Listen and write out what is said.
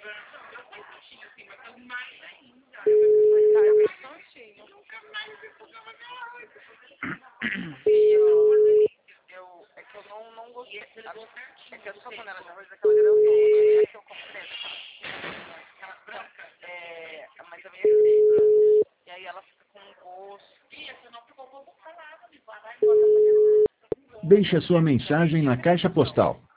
Tá, eu fiz prontinho. É que eu não gostei. É que a sua panela de arroz é aquela grandona, né? Que eu comprei, aquela branca. É, mas a minha é seca. E aí ela fica com gosto. Deixe a sua mensagem na caixa postal